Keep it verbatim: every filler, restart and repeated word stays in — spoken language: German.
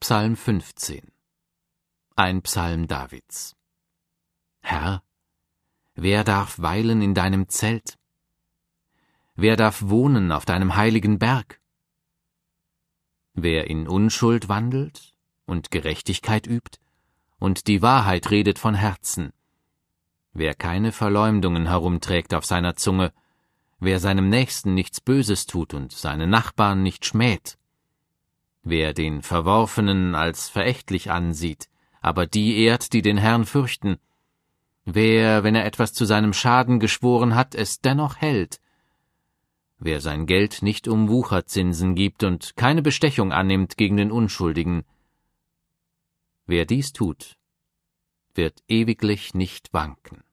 Psalm fünfzehn. Ein Psalm Davids. Herr, wer darf weilen in deinem Zelt? Wer darf wohnen auf deinem heiligen Berg? Wer in Unschuld wandelt und Gerechtigkeit übt und die Wahrheit redet von Herzen, wer keine Verleumdungen herumträgt auf seiner Zunge, wer seinem Nächsten nichts Böses tut und seine Nachbarn nicht schmäht, wer den Verworfenen als verächtlich ansieht, aber die ehrt, die den Herrn fürchten, wer, wenn er etwas zu seinem Schaden geschworen hat, es dennoch hält, wer sein Geld nicht um Wucherzinsen gibt und keine Bestechung annimmt gegen den Unschuldigen, wer dies tut, wird ewiglich nicht wanken.